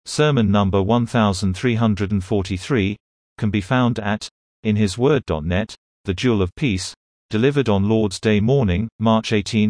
sermon number 1343, can be found at inhisword.net. The Jewel of Peace, delivered on Lord's Day morning, March 18,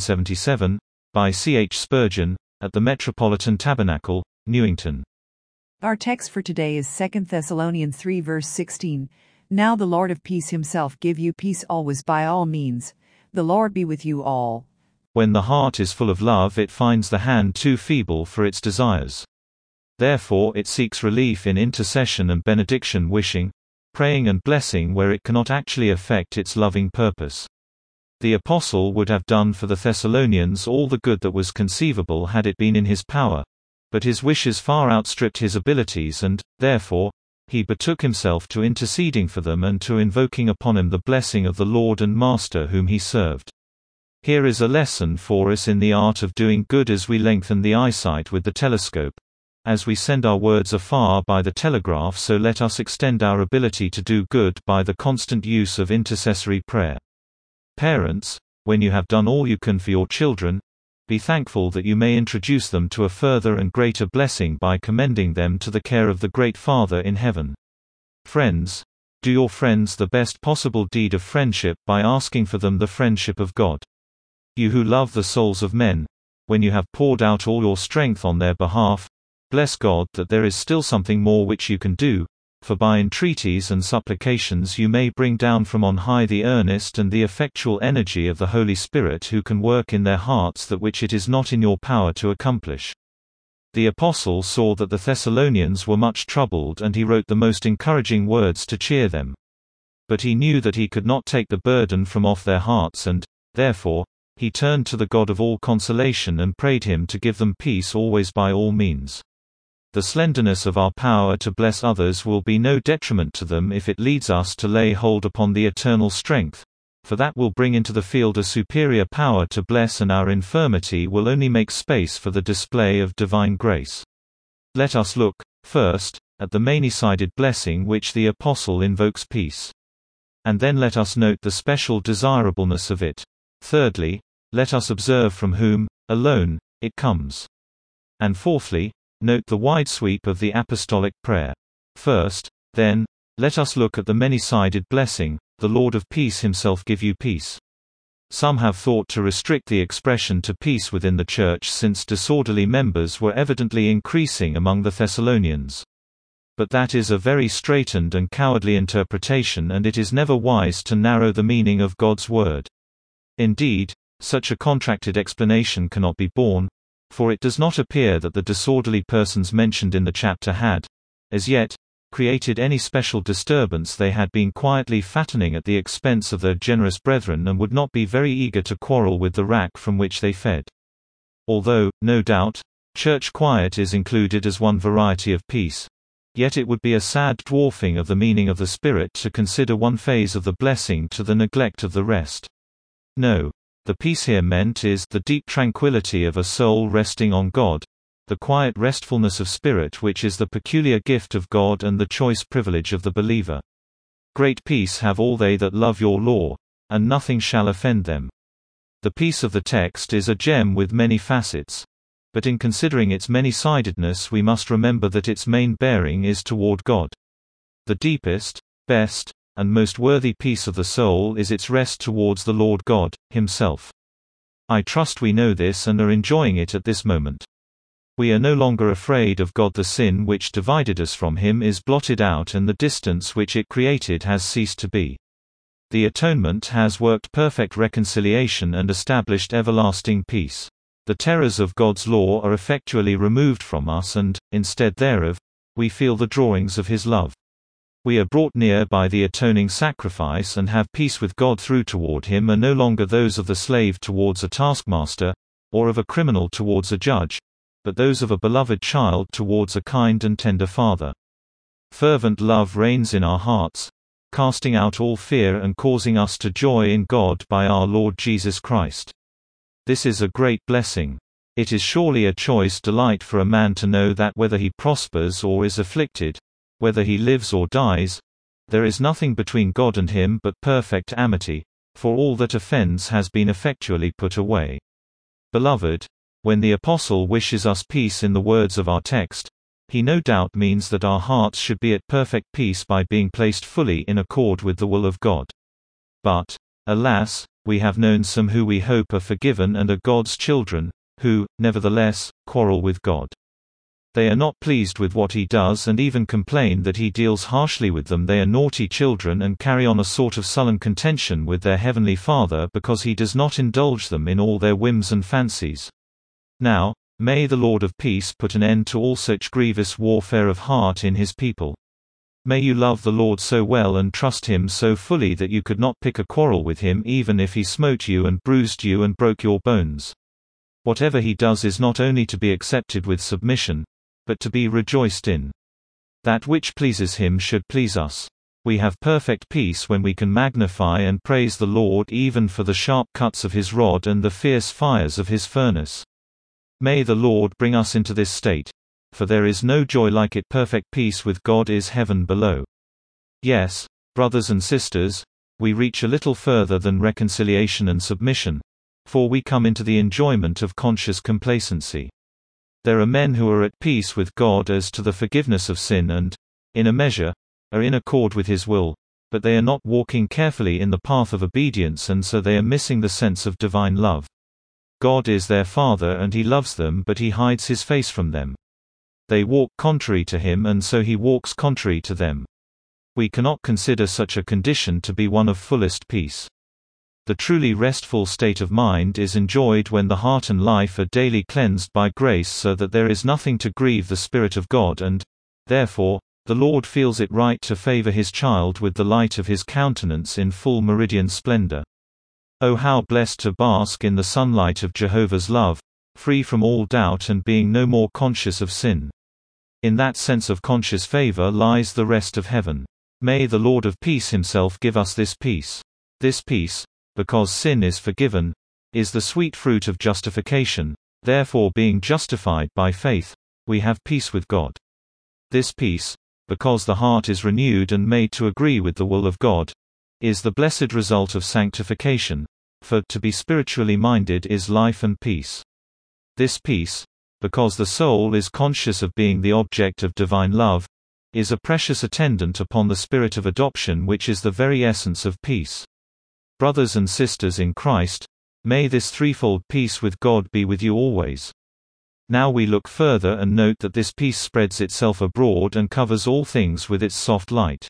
1877, by C. H. Spurgeon, at the Metropolitan Tabernacle, Newington. Our text for today is 2 Thessalonians 3 verse 16. Now the Lord of peace himself give you peace always by all means. The Lord be with you all. When the heart is full of love, it finds the hand too feeble for its desires. Therefore it seeks relief in intercession and benediction, wishing, praying and blessing where it cannot actually effect its loving purpose. The apostle would have done for the Thessalonians all the good that was conceivable had it been in his power, but his wishes far outstripped his abilities and, therefore, he betook himself to interceding for them and to invoking upon him the blessing of the Lord and Master whom he served. Here is a lesson for us in the art of doing good as we lengthen the eyesight with the telescope. As we send our words afar by the telegraph, so let us extend our ability to do good by the constant use of intercessory prayer. Parents, when you have done all you can for your children, be thankful that you may introduce them to a further and greater blessing by commending them to the care of the great Father in heaven. Friends, do your friends the best possible deed of friendship by asking for them the friendship of God. You who love the souls of men, when you have poured out all your strength on their behalf, bless God that there is still something more which you can do, for by entreaties and supplications you may bring down from on high the earnest and the effectual energy of the Holy Spirit, who can work in their hearts that which it is not in your power to accomplish. The apostle saw that the Thessalonians were much troubled, and he wrote the most encouraging words to cheer them. But he knew that he could not take the burden from off their hearts, and, therefore, he turned to the God of all consolation and prayed him to give them peace always by all means. The slenderness of our power to bless others will be no detriment to them if it leads us to lay hold upon the eternal strength, for that will bring into the field a superior power to bless, and our infirmity will only make space for the display of divine grace. Let us look, first, at the many-sided blessing which the apostle invokes peace. And then let us note the special desirableness of it. Thirdly, let us observe from whom, alone, it comes. And fourthly, note the wide sweep of the apostolic prayer. First, then, let us look at the many-sided blessing, the Lord of peace himself give you peace. Some have thought to restrict the expression to peace within the church, since disorderly members were evidently increasing among the Thessalonians. But that is a very straitened and cowardly interpretation, and it is never wise to narrow the meaning of God's word. Indeed, such a contracted explanation cannot be borne, for it does not appear that the disorderly persons mentioned in the chapter had, as yet, created any special disturbance. They had been quietly fattening at the expense of their generous brethren, and would not be very eager to quarrel with the rack from which they fed. Although, no doubt, church quiet is included as one variety of peace, yet it would be a sad dwarfing of the meaning of the Spirit to consider one phase of the blessing to the neglect of the rest. No. The peace here meant is the deep tranquility of a soul resting on God, the quiet restfulness of spirit which is the peculiar gift of God and the choice privilege of the believer. Great peace have all they that love your law, and nothing shall offend them. The peace of the text is a gem with many facets. But in considering its many-sidedness, we must remember that its main bearing is toward God. The deepest, best, and most worthy peace of the soul is its rest towards the Lord God himself. I trust we know this and are enjoying it at this moment. We are no longer afraid of God. The sin which divided us from him is blotted out, and the distance which it created has ceased to be. The atonement has worked perfect reconciliation and established everlasting peace. The terrors of God's law are effectually removed from us, and, instead thereof, we feel the drawings of his love. We are brought near by the atoning sacrifice and have peace with God through. Toward him are no longer those of the slave towards a taskmaster, or of a criminal towards a judge, but those of a beloved child towards a kind and tender father. Fervent love reigns in our hearts, casting out all fear and causing us to joy in God by our Lord Jesus Christ. This is a great blessing. It is surely a choice delight for a man to know that whether he prospers or is afflicted, whether he lives or dies, there is nothing between God and him but perfect amity, for all that offends has been effectually put away. Beloved, when the apostle wishes us peace in the words of our text, he no doubt means that our hearts should be at perfect peace by being placed fully in accord with the will of God. But, alas, we have known some who we hope are forgiven and are God's children, who, nevertheless, quarrel with God. They are not pleased with what he does and even complain that he deals harshly with them. They are naughty children and carry on a sort of sullen contention with their heavenly Father because he does not indulge them in all their whims and fancies. Now, may the Lord of peace put an end to all such grievous warfare of heart in his people. May you love the Lord so well and trust him so fully that you could not pick a quarrel with him even if he smote you and bruised you and broke your bones. Whatever he does is not only to be accepted with submission, but to be rejoiced in. That which pleases him should please us. We have perfect peace when we can magnify and praise the Lord even for the sharp cuts of his rod and the fierce fires of his furnace. May the Lord bring us into this state, for there is no joy like it. Perfect peace with God is heaven below. Yes, brothers and sisters, we reach a little further than reconciliation and submission, for we come into the enjoyment of conscious complacency. There are men who are at peace with God as to the forgiveness of sin and, in a measure, are in accord with his will, but they are not walking carefully in the path of obedience, and so they are missing the sense of divine love. God is their Father and he loves them, but he hides his face from them. They walk contrary to him and so he walks contrary to them. We cannot consider such a condition to be one of fullest peace. The truly restful state of mind is enjoyed when the heart and life are daily cleansed by grace so that there is nothing to grieve the Spirit of God, and, therefore, the Lord feels it right to favor his child with the light of his countenance in full meridian splendor. Oh, how blessed to bask in the sunlight of Jehovah's love, free from all doubt and being no more conscious of sin. In that sense of conscious favor lies the rest of heaven. May the Lord of peace himself give us this peace. This peace, because sin is forgiven, is the sweet fruit of justification. Therefore, being justified by faith, we have peace with God. This peace, because the heart is renewed and made to agree with the will of God, is the blessed result of sanctification, for to be spiritually minded is life and peace. This peace, because the soul is conscious of being the object of divine love, is a precious attendant upon the spirit of adoption, which is the very essence of peace. Brothers and sisters in Christ, may this threefold peace with God be with you always. Now we look further and note that this peace spreads itself abroad and covers all things with its soft light.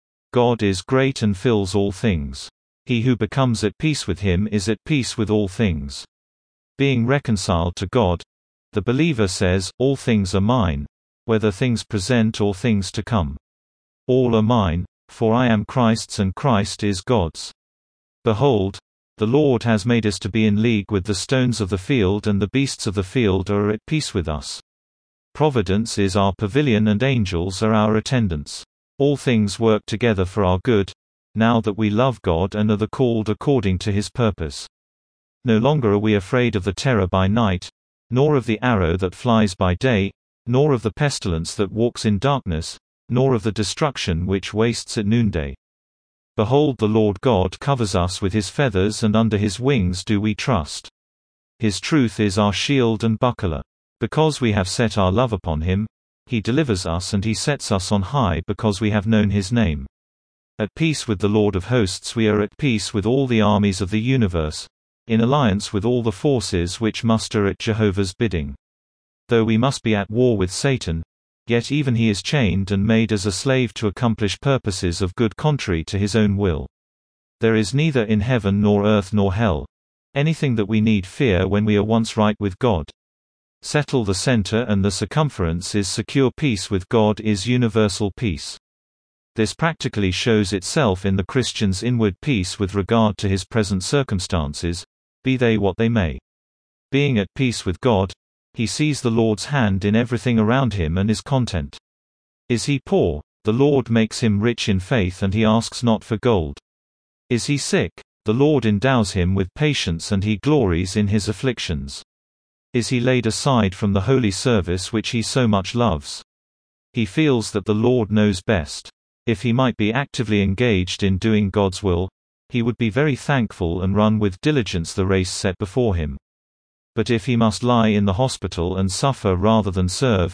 God is great and fills all things. He who becomes at peace with him is at peace with all things. Being reconciled to God, the believer says, all things are mine, whether things present or things to come. All are mine, for I am Christ's and Christ is God's. Behold, the Lord has made us to be in league with the stones of the field, and the beasts of the field are at peace with us. Providence is our pavilion and angels are our attendants. All things work together for our good, now that we love God and are the called according to his purpose. No longer are we afraid of the terror by night, nor of the arrow that flies by day, nor of the pestilence that walks in darkness, nor of the destruction which wastes at noonday. Behold, the Lord God covers us with his feathers, and under his wings do we trust. His truth is our shield and buckler. Because we have set our love upon him, he delivers us, and he sets us on high because we have known his name. At peace with the Lord of hosts, we are at peace with all the armies of the universe, in alliance with all the forces which muster at Jehovah's bidding. Though we must be at war with Satan, yet even he is chained and made as a slave to accomplish purposes of good contrary to his own will. There is neither in heaven nor earth nor hell anything that we need fear when we are once right with God. Settle the center and the circumference is secure. Peace with God is universal peace. This practically shows itself in the Christian's inward peace with regard to his present circumstances, be they what they may. Being at peace with God, he sees the Lord's hand in everything around him and is content. Is he poor? The Lord makes him rich in faith, and he asks not for gold. Is he sick? The Lord endows him with patience, and he glories in his afflictions. Is he laid aside from the holy service which he so much loves? He feels that the Lord knows best. If he might be actively engaged in doing God's will, he would be very thankful and run with diligence the race set before him. But if he must lie in the hospital and suffer rather than serve,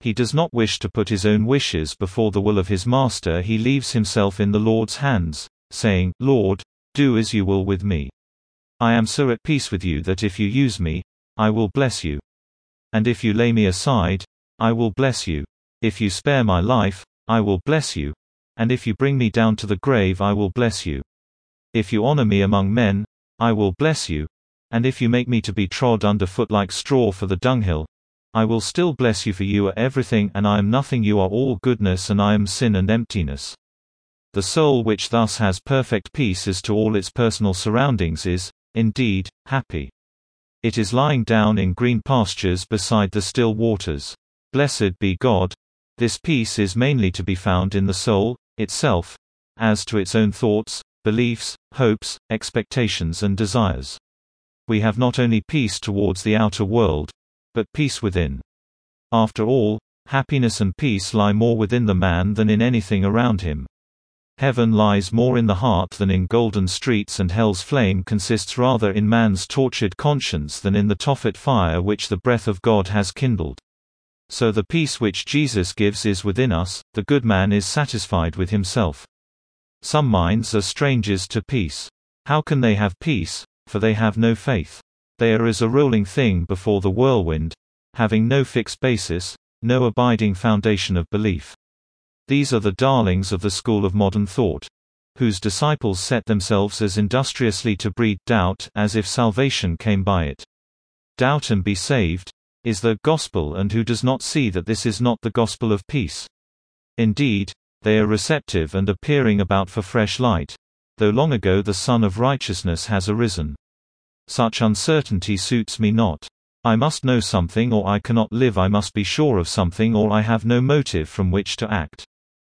He does not wish to put his own wishes before the will of his master. He leaves himself in the Lord's hands, saying, "Lord, do as you will with me. I am so at peace with you that if you use me, I will bless you. And if you lay me aside, I will bless you. If you spare my life, I will bless you. And if you bring me down to the grave, I will bless you. If you honor me among men, I will bless you. And if you make me to be trod under foot like straw for the dunghill, I will still bless you, for you are everything and I am nothing. You are all goodness and I am sin and emptiness." The soul which thus has perfect peace as to all its personal surroundings is, indeed, happy. It is lying down in green pastures beside the still waters. Blessed be God. This peace is mainly to be found in the soul itself, as to its own thoughts, beliefs, hopes, expectations and desires. We have not only peace towards the outer world, but peace within. After all, happiness and peace lie more within the man than in anything around him. Heaven lies more in the heart than in golden streets, and hell's flame consists rather in man's tortured conscience than in the Tophet fire which the breath of God has kindled. So the peace which Jesus gives is within us. The good man is satisfied with himself. Some minds are strangers to peace. How can they have peace? For they have no faith. They are as a rolling thing before the whirlwind, having no fixed basis, no abiding foundation of belief. These are the darlings of the school of modern thought, whose disciples set themselves as industriously to breed doubt as if salvation came by it. Doubt and be saved is the gospel, and who does not see that this is not the gospel of peace? Indeed, they are receptive and are peering about for fresh light, though long ago the Sun of Righteousness has arisen. Such uncertainty suits me not. I must know something or I cannot live. I must be sure of something or I have no motive from which to act.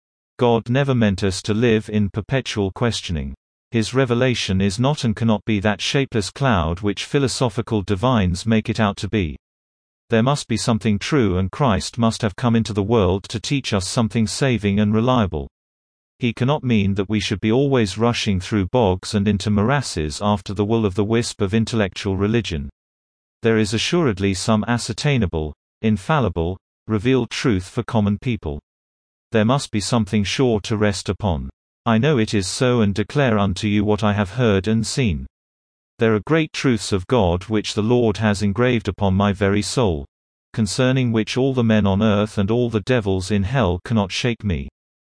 God never meant us to live in perpetual questioning. His revelation is not and cannot be that shapeless cloud which philosophical divines make it out to be. There must be something true, and Christ must have come into the world to teach us something saving and reliable. He cannot mean that we should be always rushing through bogs and into morasses after the will-o'-the-wisp of intellectual religion. There is assuredly some ascertainable, infallible, revealed truth for common people. There must be something sure to rest upon. I know it is so, and declare unto you what I have heard and seen. There are great truths of God which the Lord has engraved upon my very soul, concerning which all the men on earth and all the devils in hell cannot shake me.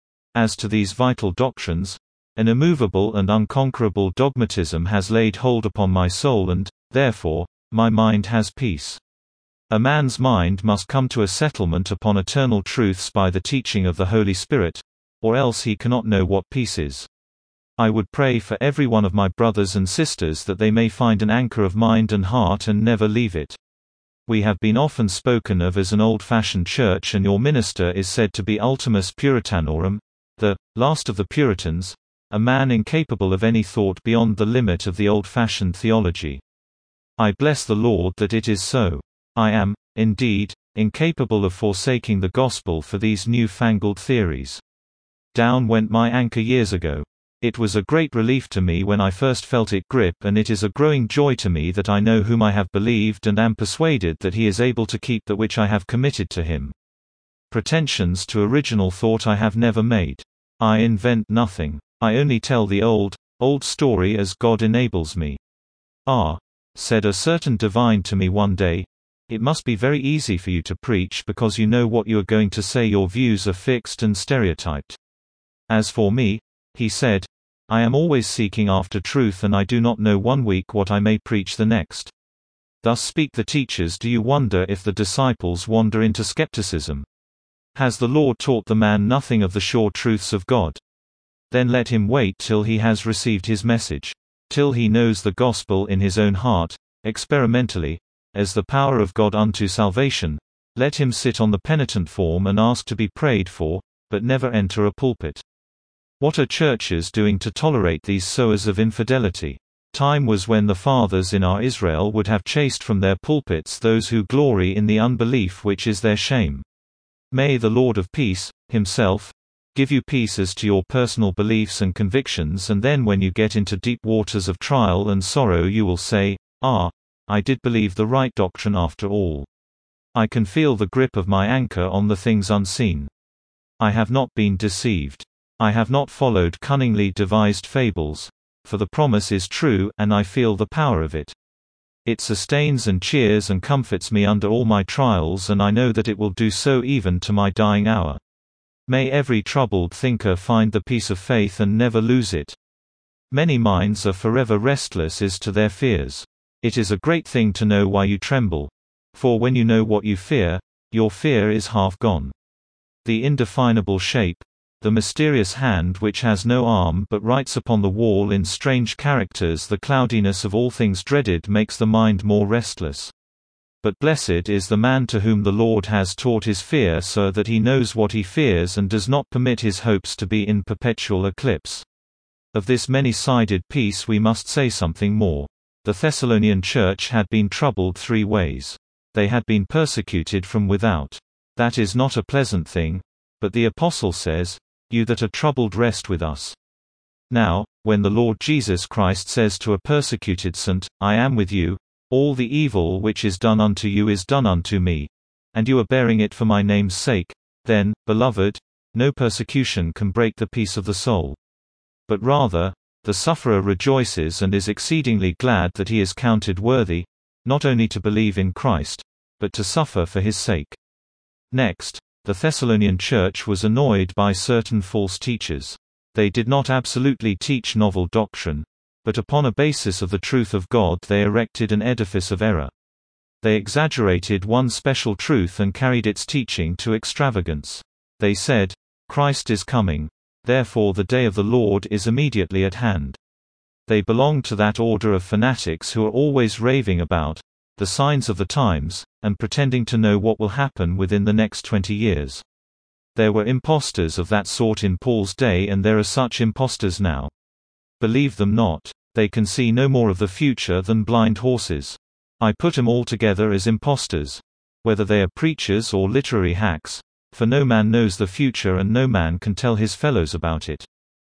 As to these vital doctrines, an immovable and unconquerable dogmatism has laid hold upon my soul, and, therefore, my mind has peace. A man's mind must come to a settlement upon eternal truths by the teaching of the Holy Spirit, or else he cannot know what peace is. I would pray for every one of my brothers and sisters that they may find an anchor of mind and heart and never leave it. We have been often spoken of as an old-fashioned church, and your minister is said to be Ultimus Puritanorum, the last of the Puritans, a man incapable of any thought beyond the limit of the old-fashioned theology. I bless the Lord that it is so. I am, indeed, incapable of forsaking the gospel for these new-fangled theories. Down went my anchor years ago. It was a great relief to me when I first felt it grip, and it is a growing joy to me that I know whom I have believed and am persuaded that he is able to keep that which I have committed to him. Pretensions to original thought I have never made. I invent nothing. I only tell the old story as God enables me. Said a certain divine to me one day, "It must be very easy for you to preach because you know what you are going to say. Your views are fixed and stereotyped. As for me," he said, "I am always seeking after truth, and I do not know one week what I may preach the next." Thus speak the teachers. Do you wonder if the disciples wander into skepticism? Has the Lord taught the man nothing of the sure truths of God? Then let him wait till he has received his message, till he knows the gospel in his own heart, experimentally, as the power of God unto salvation. Let him sit on the penitent form and ask to be prayed for, but never enter a pulpit. What are churches doing to tolerate these sowers of infidelity? Time was when the fathers in our Israel would have chased from their pulpits those who glory in the unbelief which is their shame. May the Lord of peace, himself, give you peace as to your personal beliefs and convictions, and then when you get into deep waters of trial and sorrow you will say, I did believe the right doctrine after all. I can feel the grip of my anchor on the things unseen. I have not been deceived. I have not followed cunningly devised fables, for the promise is true, and I feel the power of it. It sustains and cheers and comforts me under all my trials, and I know that it will do so even to my dying hour. May every troubled thinker find the peace of faith and never lose it. Many minds are forever restless as to their fears. It is a great thing to know why you tremble. For when you know what you fear, your fear is half gone. The indefinable shape, the mysterious hand which has no arm but writes upon the wall in strange characters the cloudiness of all things dreaded makes the mind more restless. But blessed is the man to whom the Lord has taught his fear so that he knows what he fears and does not permit his hopes to be in perpetual eclipse. Of this many-sided peace we must say something more. The Thessalonian church had been troubled 3 ways. They had been persecuted from without. That is not a pleasant thing, but the apostle says, "You that are troubled rest with us." Now, when the Lord Jesus Christ says to a persecuted saint, "I am with you, all the evil which is done unto you is done unto me, and you are bearing it for my name's sake," then, beloved, no persecution can break the peace of the soul. But rather, the sufferer rejoices and is exceedingly glad that he is counted worthy, not only to believe in Christ, but to suffer for his sake. Next, the Thessalonian church was annoyed by certain false teachers. They did not absolutely teach novel doctrine, but upon a basis of the truth of God they erected an edifice of error. They exaggerated one special truth and carried its teaching to extravagance. They said, "Christ is coming, therefore the day of the Lord is immediately at hand." They belonged to that order of fanatics who are always raving about the signs of the times, and pretending to know what will happen within the next 20 years. There were impostors of that sort in Paul's day, and there are such impostors now. Believe them not. They can see no more of the future than blind horses. I put them all together as impostors. Whether they are preachers or literary hacks, for no man knows the future and no man can tell his fellows about it.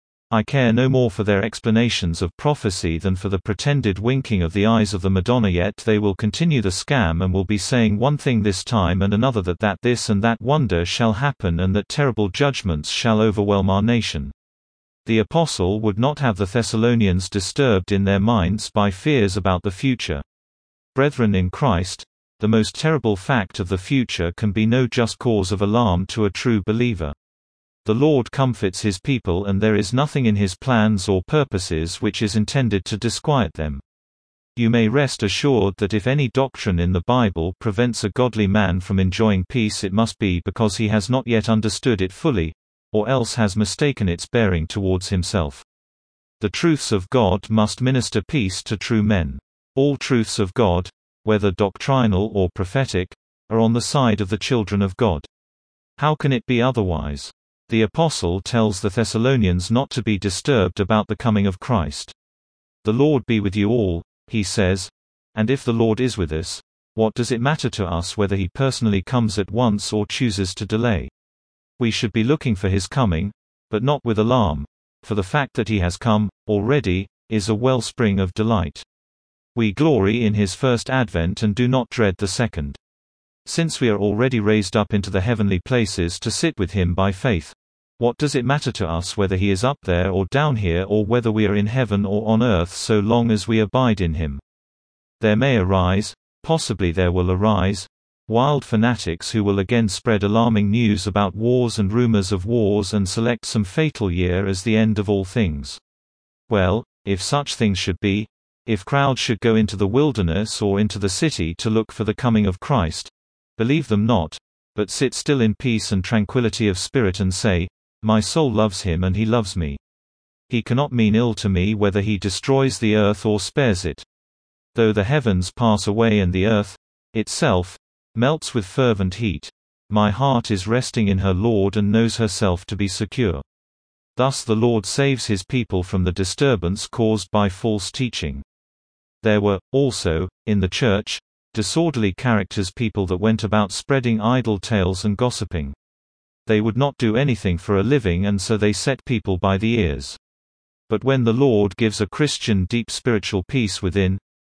I care no more for their explanations of prophecy than for the pretended winking of the eyes of the Madonna, yet they will continue the scam and will be saying one thing this time and another that this and that wonder shall happen and that terrible judgments shall overwhelm our nation. The apostle would not have the Thessalonians disturbed in their minds by fears about the future. Brethren in Christ, the most terrible fact of the future can be no just cause of alarm to a true believer. The Lord comforts his people, and there is nothing in his plans or purposes which is intended to disquiet them. You may rest assured that if any doctrine in the Bible prevents a godly man from enjoying peace, it must be because he has not yet understood it fully, or else has mistaken its bearing towards himself. The truths of God must minister peace to true men. All truths of God, whether doctrinal or prophetic, are on the side of the children of God. How can it be otherwise? The apostle tells the Thessalonians not to be disturbed about the coming of Christ. "The Lord be with you all," he says, and if the Lord is with us, what does it matter to us whether he personally comes at once or chooses to delay? We should be looking for his coming, but not with alarm, for the fact that he has come, already, is a wellspring of delight. We glory in his first advent and do not dread the second. Since we are already raised up into the heavenly places to sit with him by faith, what does it matter to us whether he is up there or down here, or whether we are in heaven or on earth, so long as we abide in him? There may arise, possibly there will arise, wild fanatics who will again spread alarming news about wars and rumors of wars and select some fatal year as the end of all things. Well, if such things should be, if crowds should go into the wilderness or into the city to look for the coming of Christ, believe them not, but sit still in peace and tranquility of spirit and say, "My soul loves him and he loves me. He cannot mean ill to me whether he destroys the earth or spares it. Though the heavens pass away and the earth, itself, melts with fervent heat, my heart is resting in her Lord and knows herself to be secure." Thus the Lord saves his people from the disturbance caused by false teaching. There were, also, in the church, disorderly characters, people that went about spreading idle tales and gossiping. They would not do anything for a living, and so they set people by the ears. But when the Lord gives a Christian deep spiritual peace within,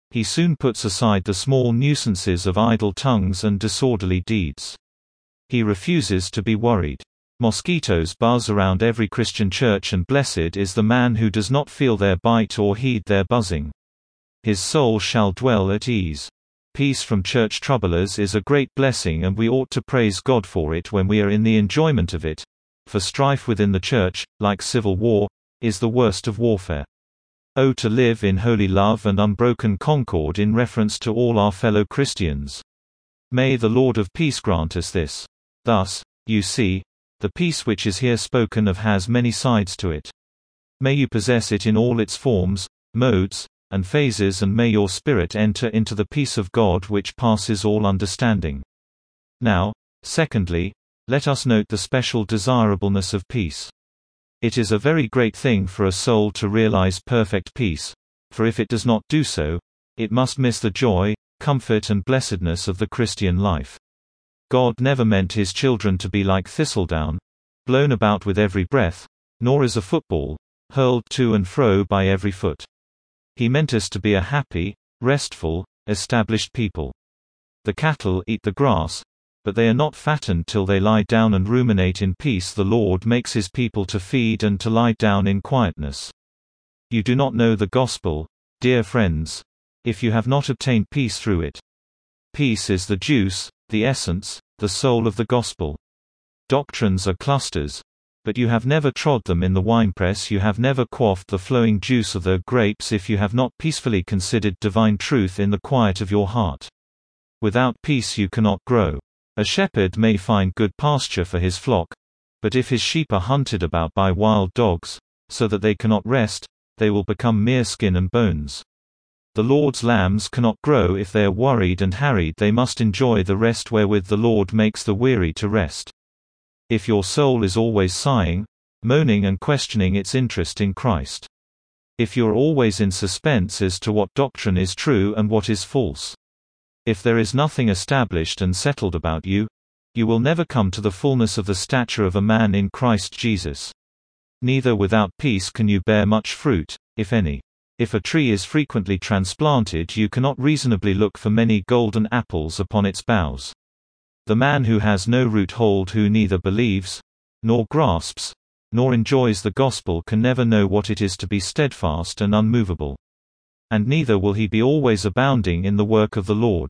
He soon puts aside the small nuisances of idle tongues and disorderly deeds. He refuses to be worried. Mosquitoes buzz around every Christian church, and blessed is the man who does not feel their bite or heed their buzzing. His soul shall dwell at ease. Peace from church troublers is a great blessing, and we ought to praise God for it when we are in the enjoyment of it, for strife within the church, like civil war, is the worst of warfare. Oh, to live in holy love and unbroken concord in reference to all our fellow Christians. May the Lord of peace grant us this. Thus, you see, the peace which is here spoken of has many sides to it. May you possess it in all its forms, modes, and phases, and may your spirit enter into the peace of God which passes all understanding. Now, secondly, let us note the special desirableness of peace. It is a very great thing for a soul to realize perfect peace, for if it does not do so, it must miss the joy, comfort and blessedness of the Christian life. God never meant His children to be like thistledown, blown about with every breath, nor as a football, hurled to and fro by every foot. He meant us to be a happy, restful, established people. The cattle eat the grass, but they are not fattened till they lie down and ruminate in peace. The Lord makes His people to feed and to lie down in quietness. You do not know the gospel, dear friends, if you have not obtained peace through it. Peace is the juice, the essence, the soul of the gospel. Doctrines are clusters, but you have never trod them in the winepress. You have never quaffed the flowing juice of the grapes if you have not peacefully considered divine truth in the quiet of your heart. Without peace you cannot grow. A shepherd may find good pasture for his flock, but if his sheep are hunted about by wild dogs, so that they cannot rest, they will become mere skin and bones. The Lord's lambs cannot grow if they are worried and harried. They must enjoy the rest wherewith the Lord makes the weary to rest. If your soul is always sighing, moaning and questioning its interest in Christ. If you are always in suspense as to what doctrine is true and what is false. If there is nothing established and settled about you, you will never come to the fullness of the stature of a man in Christ Jesus. Neither without peace can you bear much fruit, if any. If a tree is frequently transplanted, you cannot reasonably look for many golden apples upon its boughs. The man who has no root hold, who neither believes, nor grasps, nor enjoys the gospel, can never know what it is to be steadfast and unmovable. And neither will he be always abounding in the work of the Lord.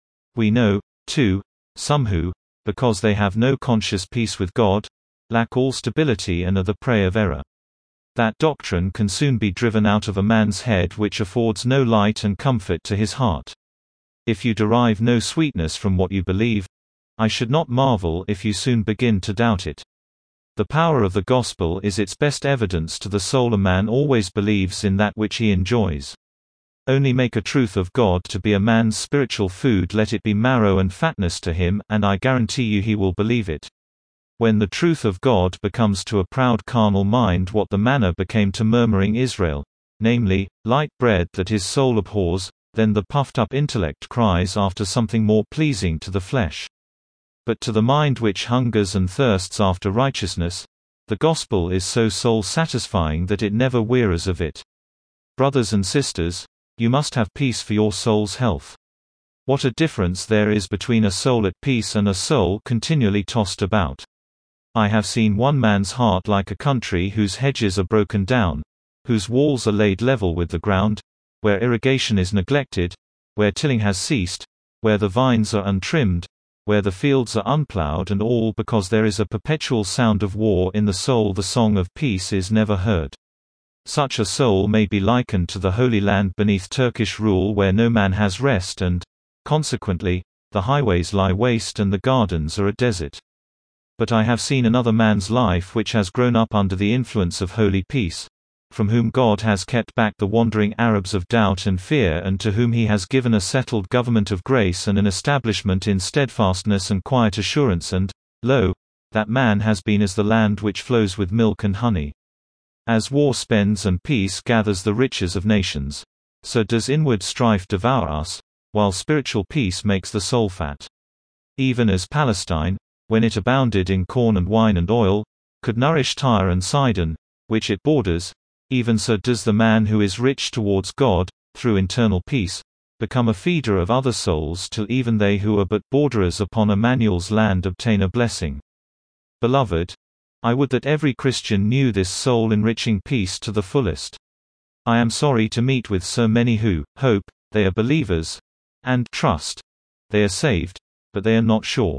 We know, too, some who, because they have no conscious peace with God, lack all stability and are the prey of error. That doctrine can soon be driven out of a man's head which affords no light and comfort to his heart. If you derive no sweetness from what you believe, I should not marvel if you soon begin to doubt it. The power of the gospel is its best evidence to the soul. A man always believes in that which he enjoys. Only make a truth of God to be a man's spiritual food, let it be marrow and fatness to him, and I guarantee you he will believe it. When the truth of God becomes to a proud carnal mind what the manna became to murmuring Israel, namely, light bread that his soul abhors, then the puffed-up intellect cries after something more pleasing to the flesh. But to the mind which hungers and thirsts after righteousness, the gospel is so soul-satisfying that it never wearies of it. Brothers and sisters, you must have peace for your soul's health. What a difference there is between a soul at peace and a soul continually tossed about. I have seen one man's heart like a country whose hedges are broken down, whose walls are laid level with the ground, where irrigation is neglected, where tilling has ceased, where the vines are untrimmed, where the fields are unplowed, and all because there is a perpetual sound of war in the soul. The song of peace is never heard. Such a soul may be likened to the Holy Land beneath Turkish rule, where no man has rest and, consequently, the highways lie waste and the gardens are a desert. But I have seen another man's life which has grown up under the influence of holy peace, from whom God has kept back the wandering Arabs of doubt and fear, and to whom He has given a settled government of grace and an establishment in steadfastness and quiet assurance, and, lo, that man has been as the land which flows with milk and honey. As war spends and peace gathers the riches of nations, so does inward strife devour us, while spiritual peace makes the soul fat. Even as Palestine, when it abounded in corn and wine and oil, could nourish Tyre and Sidon, which it borders, even so does the man who is rich towards God, through internal peace, become a feeder of other souls till even they who are but borderers upon Emmanuel's land obtain a blessing. Beloved, I would that every Christian knew this soul-enriching peace to the fullest. I am sorry to meet with so many who hope they are believers, and trust they are saved, but they are not sure.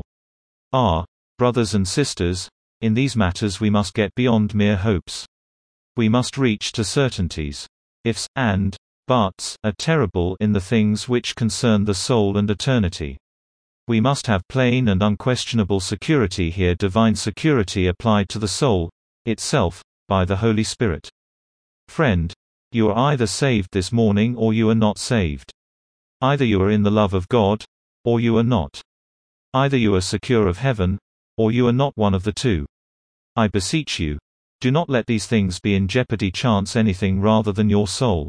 Brothers and sisters, in these matters we must get beyond mere hopes. We must reach to certainties. Ifs and buts are terrible in the things which concern the soul and eternity. We must have plain and unquestionable security here, divine security applied to the soul itself by the Holy Spirit. Friend, you are either saved this morning or you are not saved. Either you are in the love of God, or you are not. Either you are secure of heaven, or you are not one of the two. I beseech you, do not let these things be in jeopardy. Chance anything rather than your soul.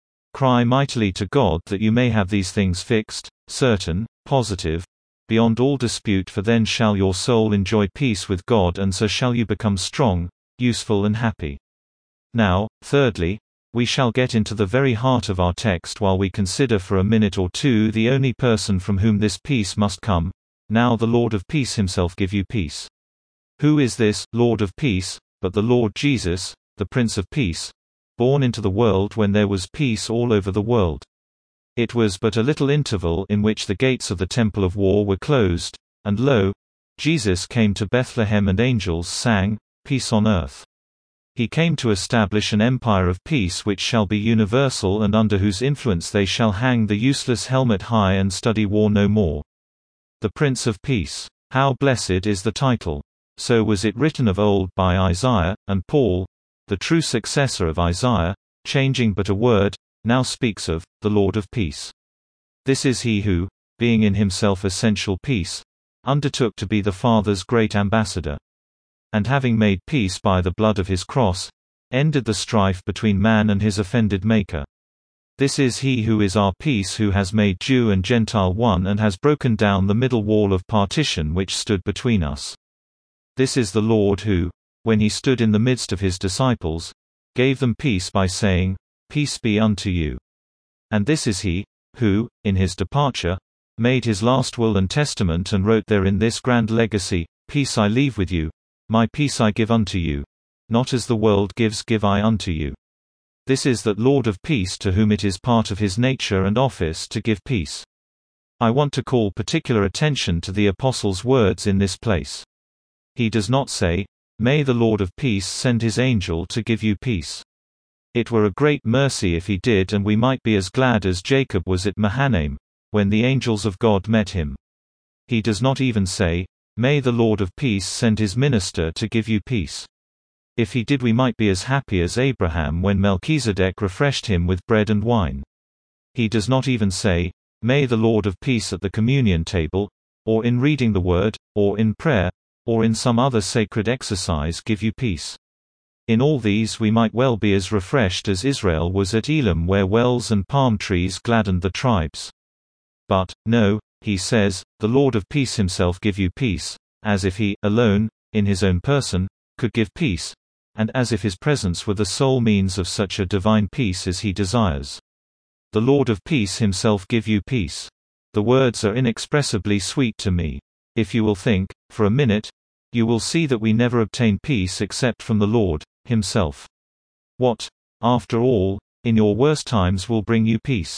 Cry mightily to God that you may have these things fixed, certain, positive, beyond all dispute, for then shall your soul enjoy peace with God, and so shall you become strong, useful and happy. Now, thirdly, we shall get into the very heart of our text while we consider for a minute or two the only person from whom this peace must come. Now the Lord of peace himself give you peace. Who is this Lord of peace, but the Lord Jesus, the Prince of Peace, born into the world when there was peace all over the world? It was but a little interval in which the gates of the temple of war were closed, and lo, Jesus came to Bethlehem, and angels sang, "Peace on earth." He came to establish an empire of peace which shall be universal, and under whose influence they shall hang the useless helmet high and study war no more. The Prince of Peace. How blessed is the title! So was it written of old by Isaiah, and Paul, the true successor of Isaiah, changing but a word, now speaks of the Lord of Peace. This is he who, being in himself essential peace, undertook to be the Father's great ambassador. And having made peace by the blood of his cross, ended the strife between man and his offended Maker. This is he who is our peace, who has made Jew and Gentile one, and has broken down the middle wall of partition which stood between us. This is the Lord who, when he stood in the midst of his disciples, gave them peace by saying, "Peace be unto you." And this is he, who, in his departure, made his last will and testament, and wrote therein this grand legacy: "Peace I leave with you, my peace I give unto you. Not as the world gives give I unto you." This is that Lord of peace to whom it is part of his nature and office to give peace. I want to call particular attention to the Apostle's words in this place. He does not say, "May the Lord of peace send his angel to give you peace." It were a great mercy if he did, and we might be as glad as Jacob was at Mahanaim, when the angels of God met him. He does not even say, "May the Lord of peace send his minister to give you peace." If he did, we might be as happy as Abraham when Melchizedek refreshed him with bread and wine. He does not even say, "May the Lord of peace at the communion table, or in reading the word, or in prayer, or in some other sacred exercise give you peace." In all these we might well be as refreshed as Israel was at Elim, where wells and palm trees gladdened the tribes. But, no, he says, "The Lord of peace himself give you peace," as if he, alone, in his own person, could give peace, and as if his presence were the sole means of such a divine peace as he desires. The Lord of peace himself give you peace. The words are inexpressibly sweet to me. If you will think, for a minute, you will see that we never obtain peace except from the Lord himself. What, after all, in your worst times will bring you peace?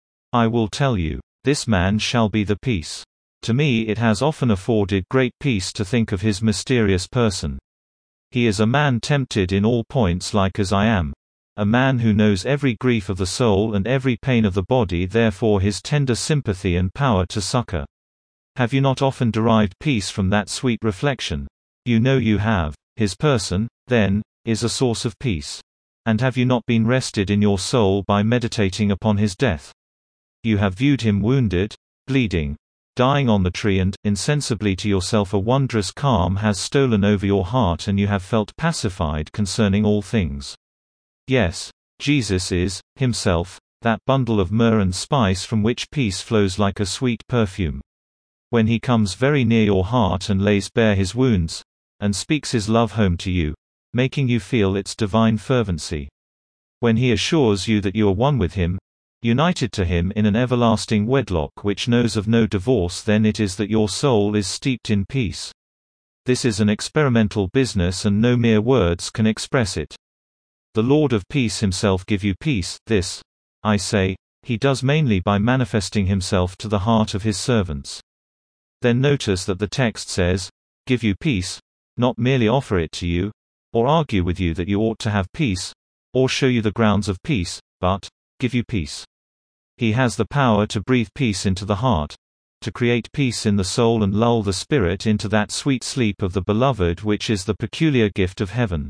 I will tell you. This man shall be the peace. To me it has often afforded great peace to think of his mysterious person. He is a man tempted in all points like as I am. A man who knows every grief of the soul and every pain of the body, therefore his tender sympathy and power to succor. Have you not often derived peace from that sweet reflection? You know you have. His person, then, is a source of peace. And have you not been rested in your soul by meditating upon his death? You have viewed him wounded, bleeding, dying on the tree, and, insensibly to yourself, a wondrous calm has stolen over your heart, and you have felt pacified concerning all things. Yes, Jesus is, himself, that bundle of myrrh and spice from which peace flows like a sweet perfume. When he comes very near your heart and lays bare his wounds, and speaks his love home to you, making you feel its divine fervency. When he assures you that you are one with him, united to him in an everlasting wedlock which knows of no divorce, then it is that your soul is steeped in peace. This is an experimental business and no mere words can express it. The Lord of peace himself give you peace. This, I say, he does mainly by manifesting himself to the heart of his servants. Then notice that the text says, give you peace, not merely offer it to you, or argue with you that you ought to have peace, or show you the grounds of peace, but give you peace. He has the power to breathe peace into the heart, to create peace in the soul and lull the spirit into that sweet sleep of the beloved which is the peculiar gift of heaven.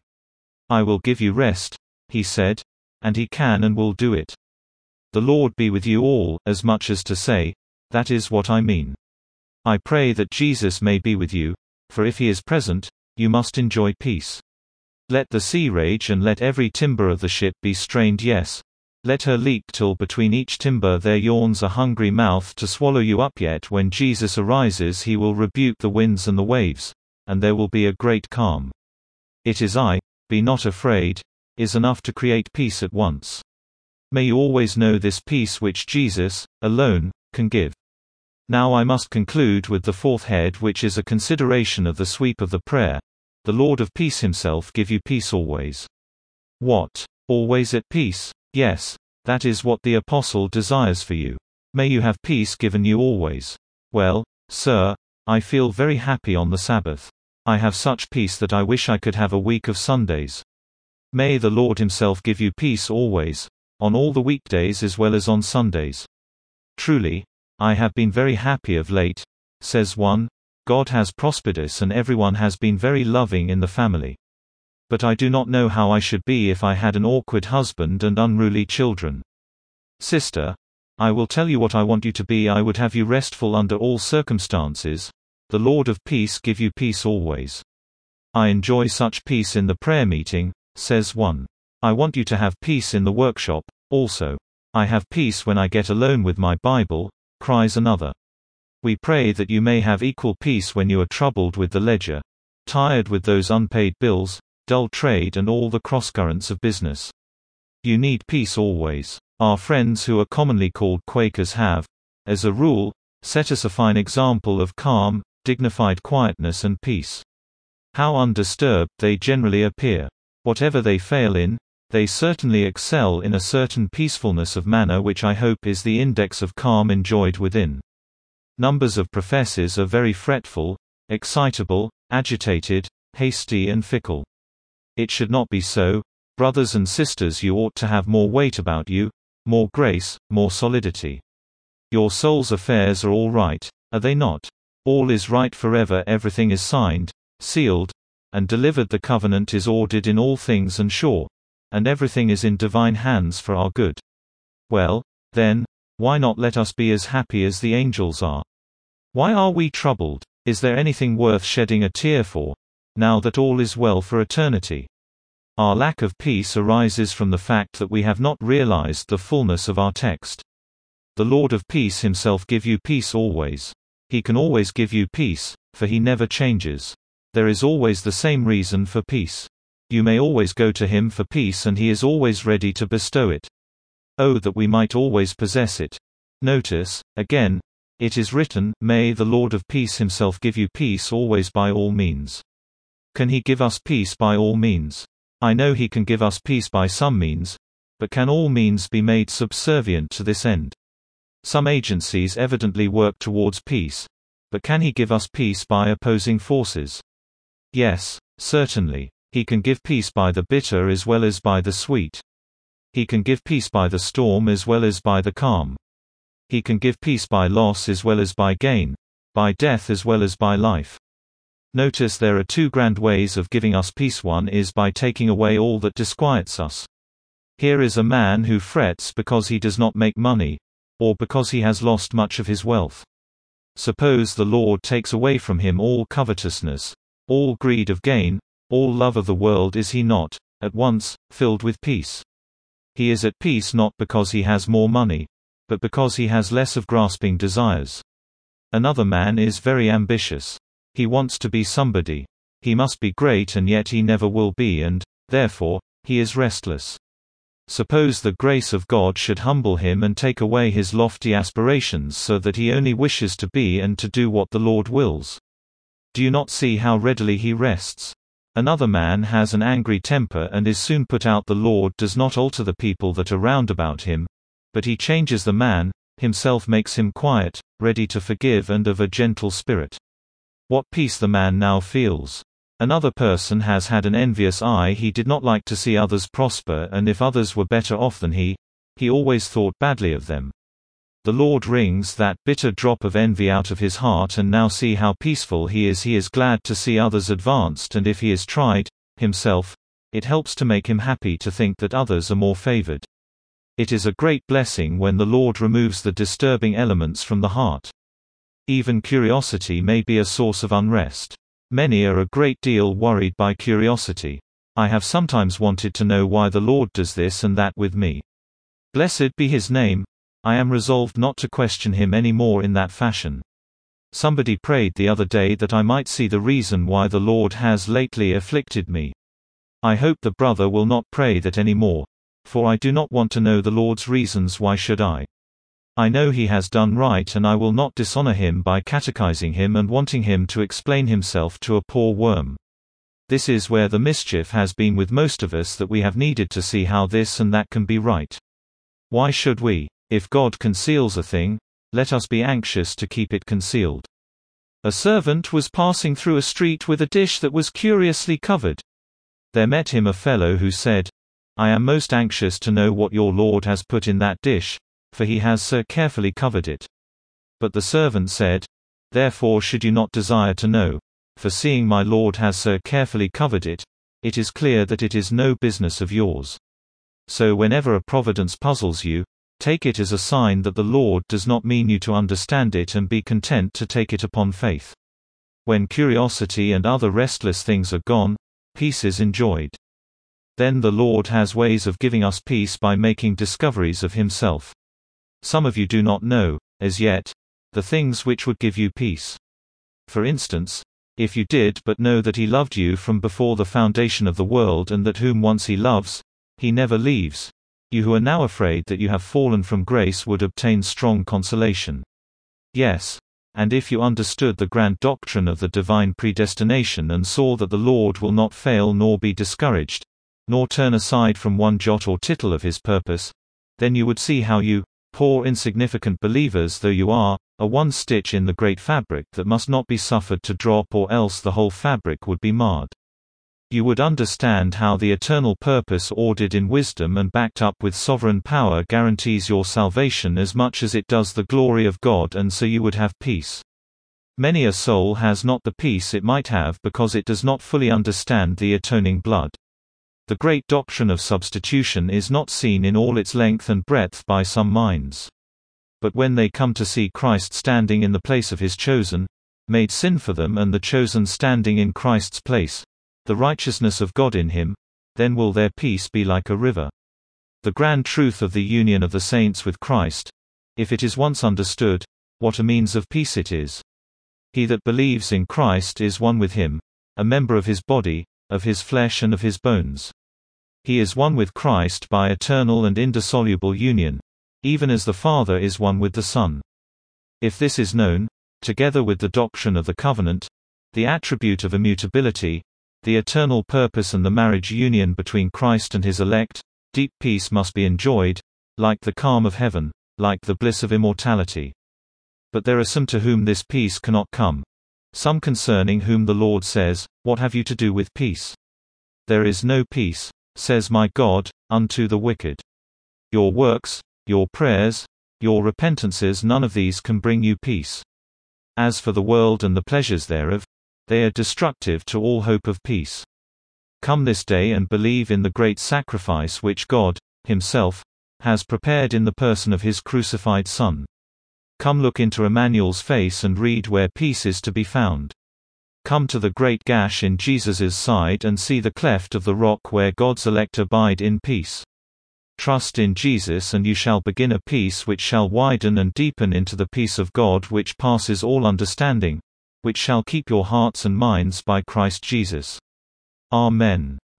I will give you rest, he said, and he can and will do it. The Lord be with you all, as much as to say, that is what I mean. I pray that Jesus may be with you, for if he is present, you must enjoy peace. Let the sea rage and let every timber of the ship be strained, yes, let her leak till between each timber there yawns a hungry mouth to swallow you up. Yet when Jesus arises he will rebuke the winds and the waves, and there will be a great calm. It is I, be not afraid, is enough to create peace at once. May you always know this peace which Jesus, alone, can give. Now I must conclude with the fourth head, which is a consideration of the sweep of the prayer. The Lord of peace himself give you peace always. What? Always at peace? Yes, that is what the apostle desires for you. May you have peace given you always. Well, sir, I feel very happy on the Sabbath. I have such peace that I wish I could have a week of Sundays. May the Lord himself give you peace always, on all the weekdays as well as on Sundays. Truly, I have been very happy of late, says one. God has prospered us and everyone has been very loving in the family. But I do not know how I should be if I had an awkward husband and unruly children. Sister, I will tell you what I want you to be. I would have you restful under all circumstances. The Lord of peace give you peace always. I enjoy such peace in the prayer meeting, says one. I want you to have peace in the workshop, also. I have peace when I get alone with my Bible, cries another. We pray that you may have equal peace when you are troubled with the ledger, tired with those unpaid bills, dull trade and all the crosscurrents of business. You need peace always. Our friends who are commonly called Quakers have, as a rule, set us a fine example of calm, dignified quietness and peace. How undisturbed they generally appear. Whatever they fail in, they certainly excel in a certain peacefulness of manner which I hope is the index of calm enjoyed within. Numbers of professors are very fretful, excitable, agitated, hasty and fickle. It should not be so. Brothers and sisters, you ought to have more weight about you, more grace, more solidity. Your soul's affairs are all right, are they not? All is right forever, everything is signed, sealed, and delivered, the covenant is ordered in all things and sure, and everything is in divine hands for our good. Well, then, why not let us be as happy as the angels are? Why are we troubled? Is there anything worth shedding a tear for, now that all is well for eternity? Our lack of peace arises from the fact that we have not realized the fullness of our text. The Lord of peace himself give you peace always. He can always give you peace, for he never changes. There is always the same reason for peace. You may always go to him for peace and he is always ready to bestow it. Oh, that we might always possess it. Notice, again, it is written, may the Lord of peace himself give you peace always by all means. Can he give us peace by all means? I know he can give us peace by some means, but can all means be made subservient to this end? Some agencies evidently work towards peace, but can he give us peace by opposing forces? Yes, certainly. He can give peace by the bitter as well as by the sweet. He can give peace by the storm as well as by the calm. He can give peace by loss as well as by gain, by death as well as by life. Notice there are two grand ways of giving us peace. One is by taking away all that disquiets us. Here is a man who frets because he does not make money, or because he has lost much of his wealth. Suppose the Lord takes away from him all covetousness, all greed of gain, all love of the world, is he not, at once, filled with peace? He is at peace not because he has more money, but because he has less of grasping desires. Another man is very ambitious. He wants to be somebody. He must be great and yet he never will be and, therefore, he is restless. Suppose the grace of God should humble him and take away his lofty aspirations so that he only wishes to be and to do what the Lord wills. Do you not see how readily he rests? Another man has an angry temper and is soon put out. The Lord does not alter the people that are round about him, but he changes the man, himself makes him quiet, ready to forgive and of a gentle spirit. What peace the man now feels! Another person has had an envious eye. He did not like to see others prosper, and if others were better off than he always thought badly of them. The Lord wrings that bitter drop of envy out of his heart, and now see how peaceful he is. He is glad to see others advanced, and if he is tried, himself, it helps to make him happy to think that others are more favored. It is a great blessing when the Lord removes the disturbing elements from the heart. Even curiosity may be a source of unrest. Many are a great deal worried by curiosity. I have sometimes wanted to know why the Lord does this and that with me. Blessed be his name. I am resolved not to question him any more in that fashion. Somebody prayed the other day that I might see the reason why the Lord has lately afflicted me. I hope the brother will not pray that any more, for I do not want to know the Lord's reasons. Why should I? I know he has done right, and I will not dishonor him by catechizing him and wanting him to explain himself to a poor worm. This is where the mischief has been with most of us, that we have needed to see how this and that can be right. Why should we? If God conceals a thing, let us be anxious to keep it concealed. A servant was passing through a street with a dish that was curiously covered. There met him a fellow who said, "I am most anxious to know what your Lord has put in that dish, for he has so carefully covered it." But the servant said, "Therefore should you not desire to know? For seeing my Lord has so carefully covered it, it is clear that it is no business of yours." So whenever a providence puzzles you, take it as a sign that the Lord does not mean you to understand it, and be content to take it upon faith. When curiosity and other restless things are gone, peace is enjoyed. Then the Lord has ways of giving us peace by making discoveries of himself. Some of you do not know, as yet, the things which would give you peace. For instance, if you did but know that he loved you from before the foundation of the world, and that whom once he loves, he never leaves, you who are now afraid that you have fallen from grace would obtain strong consolation. Yes, and if you understood the grand doctrine of the divine predestination, and saw that the Lord will not fail nor be discouraged, nor turn aside from one jot or tittle of his purpose, then you would see how you, poor insignificant believers though you are one stitch in the great fabric that must not be suffered to drop, or else the whole fabric would be marred. You would understand how the eternal purpose, ordered in wisdom and backed up with sovereign power, guarantees your salvation as much as it does the glory of God, and so you would have peace. Many a soul has not the peace it might have because it does not fully understand the atoning blood. The great doctrine of substitution is not seen in all its length and breadth by some minds. But when they come to see Christ standing in the place of his chosen, made sin for them, and the chosen standing in Christ's place, the righteousness of God in him, then will their peace be like a river. The grand truth of the union of the saints with Christ, if it is once understood, what a means of peace it is. He that believes in Christ is one with him, a member of his body, of his flesh and of his bones. He is one with Christ by eternal and indissoluble union, even as the Father is one with the Son. If this is known, together with the doctrine of the covenant, the attribute of immutability, the eternal purpose and the marriage union between Christ and his elect, deep peace must be enjoyed, like the calm of heaven, like the bliss of immortality. But there are some to whom this peace cannot come. Some concerning whom the Lord says, "What have you to do with peace? There is no peace, says my God, unto the wicked. Your works, your prayers, your repentances, none of these can bring you peace. As for the world and the pleasures thereof, they are destructive to all hope of peace. Come this day and believe in the great sacrifice which God, himself, has prepared in the person of his crucified Son. Come look into Emmanuel's face and read where peace is to be found. Come to the great gash in Jesus' side and see the cleft of the rock where God's elect abide in peace. Trust in Jesus and you shall begin a peace which shall widen and deepen into the peace of God which passes all understanding, which shall keep your hearts and minds by Christ Jesus. Amen.